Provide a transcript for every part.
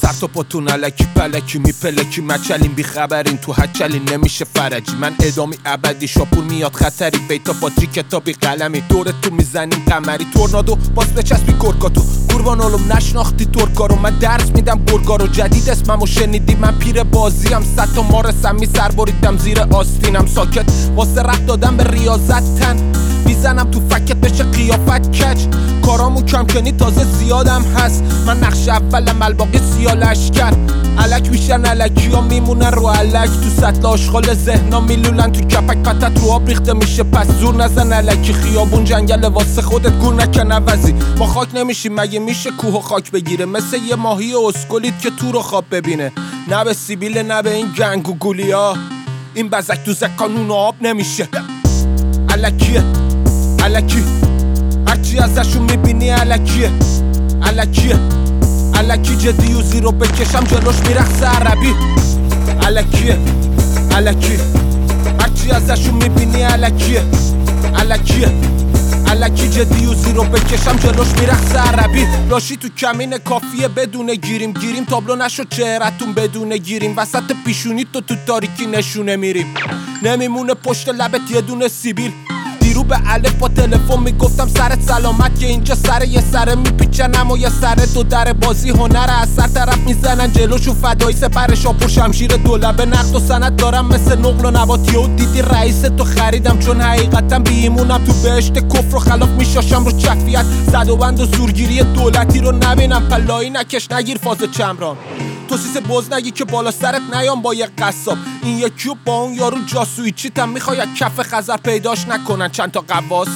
سر تو پاتون علکی پلکی میپلکی مچلین بیخبرین تو هچلین نمیشه فرجی من ادامی ابدی شاپور میاد خطری بیتا باتری کتابی قلمی دور تو میزنیم قمری تورنادو باز بچسبی کرکاتو قربان علوم نشناختی ترکارو من درس میدم برگارو جدید اسممو شنیدی من پیر بازیم 100 تا مارسم می سر بریدم زیر آستینم ساکت واسه رفت دادم به ریاضت تن میزنم تو فکت بشه قیافت کج کارامو کم کنی تازه زیادم هست من نقش اولم الباقی سیالشکر علک میشن علکی ها میمونن رو علک تو سطل آشغال ذهنا میلولن تو کپک پتت رو آب ریخته میشه پس زور نزن علکی خیابون جنگل واسه خودت گور نکن عوضی با خاک نمیشی مگه میشه کوه و خاک بگیره مثل یه ماهی اسکولیت که تو رو خواب ببینه نه به سیبیل نه به این گنگ و گولیا این بزک تو قانون آب نمیشه علکیه علکی هرچی ازشون میبینی علکیه علکیه علکی جدی و زیرو بکشم جلوش میرقص عربی علکیه علکی هرچی ازشون میبینی علکیه علکیه علکی جدی و زیرو بکشم جلوش میرقص عربی راشی تو کمین کافیه بدون گیریم تابلو نشد چهرتون بدون گیریم وسط پیشونی تو تاریکی نشونه میریم نمیمونه پشت لبت یه دونه سیبیل دیرو به الف با تلفن میگفتم سرت سلامت که اینجا سر یه سره میپیچنم و یه سره دو در بازی هنر از سر طرف میزنن جلوشو فدایی سپر شاپور شمشیر دولبه نقد و سند دارم مثل نقل و نباتی و دیدی رئیس تو خریدم چون حقیقتا بیمونم تو بهشت کفر و خلاف میشاشم رو چفیت زد و بند و زورگیری دولتی رو نبینم پلایی نکش نگیر فاز چمران تو سیس بز نگی که بالا سرت نیام با یه قصاب این یکی با اون یارو جاسویی چیتم میخوای کف خزر پیداش نکنن چند تا قواس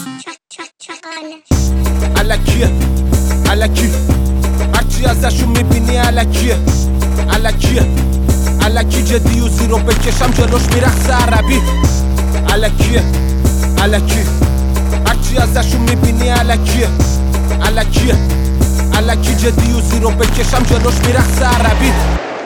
علکیه علکی هرچی ازشون میبینی علکیه علکیه علکی جدی و زیرو بکشم جلوش میرقص عربی علکیه علکی هرچی ازشون میبینی علکیه علکیه علکی جدی و زیرو بکشم جلوش میرقص عربی